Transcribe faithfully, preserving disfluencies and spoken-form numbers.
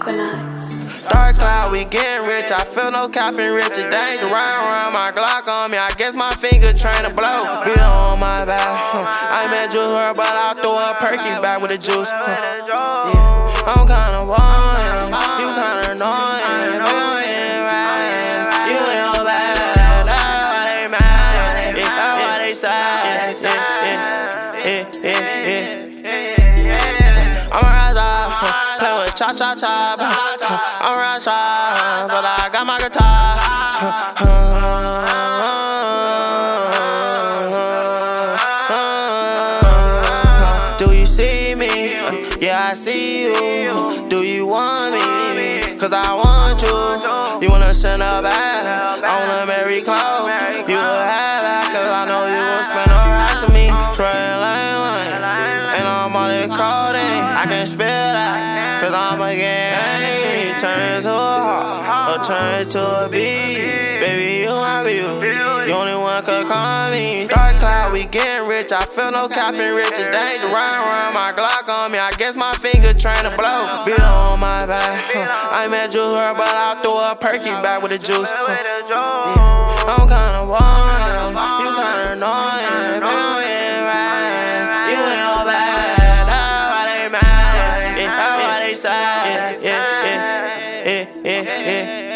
Aqualize. Dark cloud, we getting rich. I feel no capping rich. It ain't round round my Glock on me. I guess my finger trying to blow. Vito on my back. I met Juice WRLD, but I threw a perky back with the juice. Yeah. I'm kinda warm, you kinda annoying. You ain't all bad, that's why they mad. That's why they sad. Yeah, yeah, yeah, yeah. I'm a rasta, play with cha cha cha. I'm a rasta, but I got my guitar. Do you see me? Yeah, I see you. Do you want me? Cause I want you. You wanna send a bag? I wanna marry Chloe. You will have that, cause I know you gon' spend all racks on me. Spraying lane lane, and I'm on the codeine. I can spill that, cause I'm a gang. Turn to a heart, or turn to a beat. Baby, you want me, you. You only one could call me. Dark cloud, we getting rich. I feel no capping rich. It ain't round round my Glock on me. I guess my finger trying to blow. Vito on my back. I met Juice WRLD, but I threw a perky back with the juice. Yeah. I'm kinda warm, you kinda annoying. You ain't all bad, that's why they mad. That's why they sad. Yeah, yeah, yeah, yeah, yeah.